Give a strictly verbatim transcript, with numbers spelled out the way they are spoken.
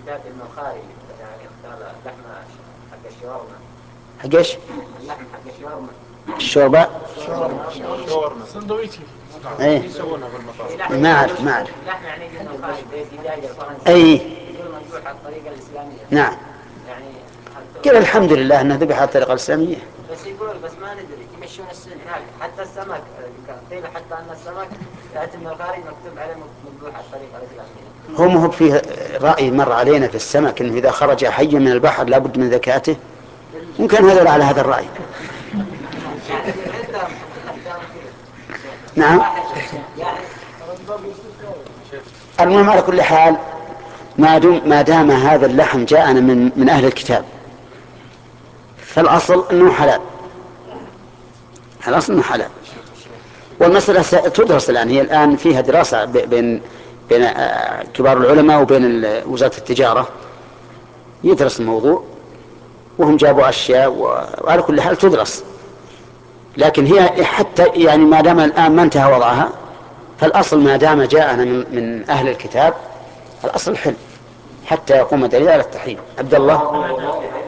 بالذات النخاري يعني اختار لحم حق الشاورما. حق ايش؟ اللحم حق الشاورما. الشوربة. شاورما سندويتش. ايه يسوونها في المطاعم. ما اعرف ما اعرف. اللحم يعني النخاري زي الدجاج الفرنسي. اي يقول مذبوح على الطريقة الإسلامية. نعم. يعني قل الحمد لله انه ذبح على الطريقة الإسلامية. بس يقول بس ما ندري يمشون السن هناك حتى السمك قيل حتى ان السمك ياتي من الخارج مكتوب عليه مذبوح على الطريقه الاسلاميه. هم هو فيه رأي مر علينا في السمك انه اذا خرج حي من البحر لابد من ذكاته. ممكن هذا على هذا الرأي. نعم. المهم على كل حال ما دام ما دام هذا اللحم جاءنا من من اهل الكتاب فالاصل انه حلال. الاصل انه حلال. والمسألة تدرس الآن، هي الآن فيها دراسة بين بين كبار العلماء وبين وزارة التجارة يدرس الموضوع وهم جابوا أشياء وعلى كل حال تدرس. لكن هي حتى يعني ما دام الآن ما انتهى وضعها فالأصل ما دام جاءنا من, من أهل الكتاب الأصل الحل حتى يقوم دليل على التحريم. عبد الله.